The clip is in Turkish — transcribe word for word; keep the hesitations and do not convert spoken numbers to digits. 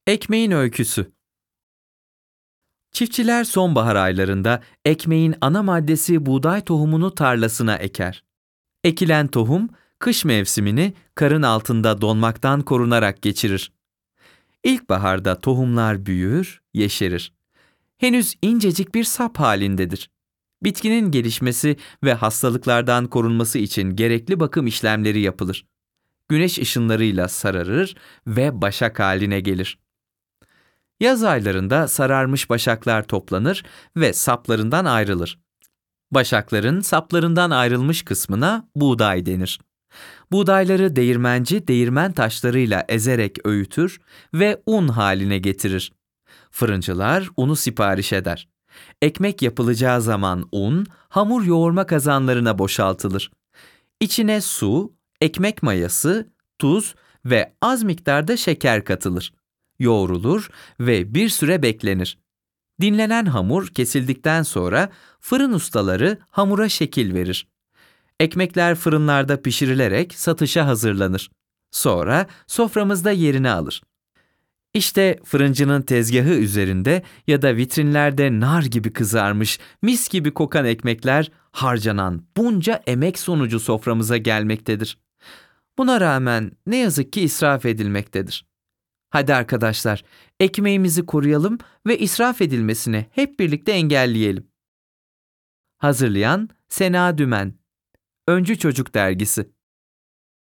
Ekmeğin öyküsü. Çiftçiler sonbahar aylarında ekmeğin ana maddesi buğday tohumunu tarlasına eker. Ekilen tohum, kış mevsimini karın altında donmaktan korunarak geçirir. İlkbaharda tohumlar büyür, yeşerir. Henüz incecik bir sap halindedir. Bitkinin gelişmesi ve hastalıklardan korunması için gerekli bakım işlemleri yapılır. Güneş ışınlarıyla sararır ve başak haline gelir. Yaz aylarında sararmış başaklar toplanır ve saplarından ayrılır. Başakların saplarından ayrılmış kısmına buğday denir. Buğdayları değirmenci değirmen taşlarıyla ezerek öğütür ve un haline getirir. Fırıncılar unu sipariş eder. Ekmek yapılacağı zaman un, hamur yoğurma kazanlarına boşaltılır. İçine su, ekmek mayası, tuz ve az miktarda şeker katılır. Yoğrulur ve bir süre beklenir. Dinlenen hamur kesildikten sonra fırın ustaları hamura şekil verir. Ekmekler fırınlarda pişirilerek satışa hazırlanır. Sonra soframızda yerini alır. İşte fırıncının tezgahı üzerinde ya da vitrinlerde nar gibi kızarmış, mis gibi kokan ekmekler harcanan bunca emek sonucu soframıza gelmektedir. Buna rağmen ne yazık ki israf edilmektedir. Hadi arkadaşlar, ekmeğimizi koruyalım ve israf edilmesini hep birlikte engelleyelim. Hazırlayan Sena Dümen, Öncü Çocuk Dergisi.